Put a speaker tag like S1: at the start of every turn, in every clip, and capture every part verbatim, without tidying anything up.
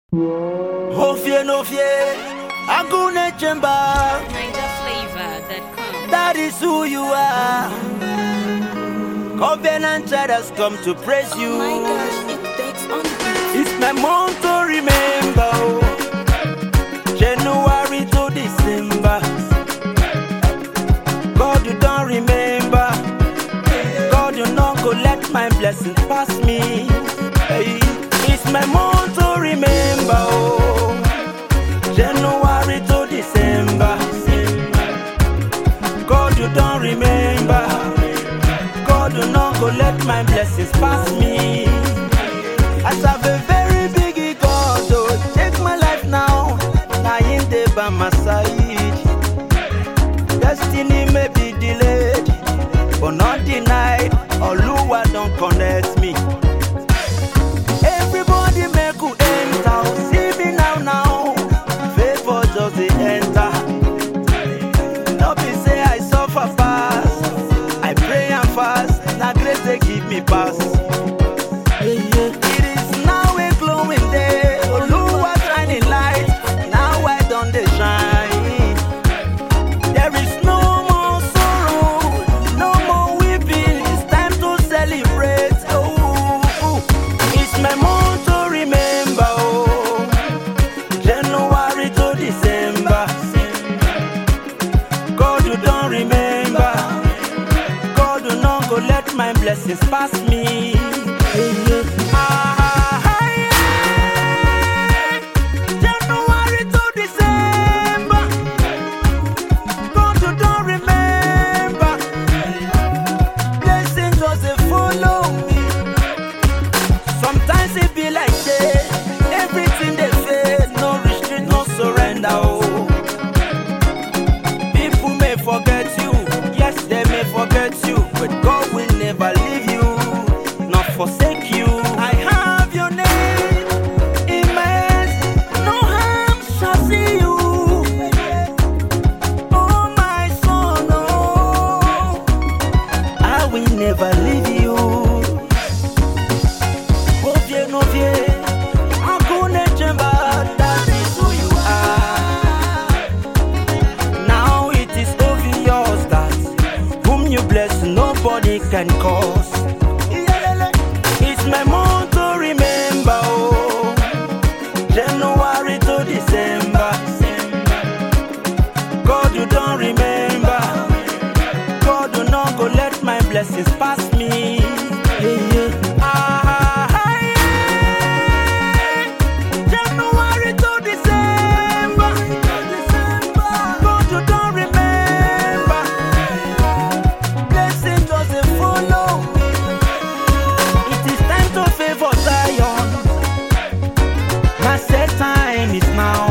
S1: Oh fear, no fear, I'm gonna chamber.
S2: Niger flavor that comes.
S1: That is who you are. Covenant has come to praise you.
S2: Oh my gosh, it takes on the
S1: It's my month to remember. oh. January to December. God, you don't remember. God, you not go let my blessings pass me. Hey, it's my month to remember. Oh. January to December. God, you don't remember. God, you not go let my blessings pass me. I serve a very big God, oh, take my life now. Now in the by my side. Destiny may be delayed, but not denied. Oluwa don't connect me. Everybody make who enter. See me now, now. Favor just they enter. No be say I suffer fast. I pray and fast. Now grace they give me pass. Yeah, yeah. It is now a glowing day. Oluwa shining light. Now I don't they shine. There is no more sorrow, no more weeping. It's time to celebrate. Oh, it's my month to remember. Oh, January to December. God, you don't remember. God, you not go let my blessings pass me. Ah, yeah. January to December. God, you don't remember. Blessings just they follow me. Sometimes it be like say everything they fail, no retreat, no surrender. Oh. People may forget you, yes they may forget you, but God will never leave you, not forsake you. I have your name in my hands, no harm shall see you. Oh my son, oh, I will never leave you. Oh viens, no viens, I'm gonna chamber, that is who you are. Now it is obvious that whom you bless, nobody can cause. It's my month to remember. Oh, January to December. God, you don't remember. God, you not go let my blessings pass me. Yeah, yeah. Ah, yeah. January to December. God, you don't remember. Blessings just they follow me. It is time to favor Zion. My set time is now.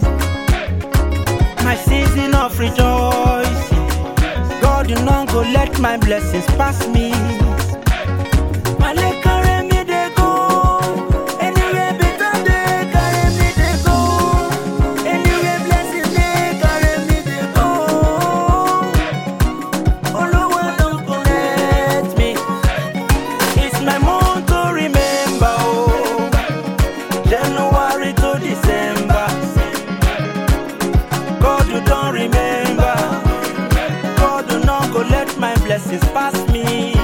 S1: My season of rejoicing. God, you not go let my blessings pass me. Male carry me they go. Anywhere better they carry me they go. Anywhere blessings they carry me they go. Oluwa don't connect me. It's my month to remember. Oh, January to December. God, you don't remember. God, you not go let my blessings pass me.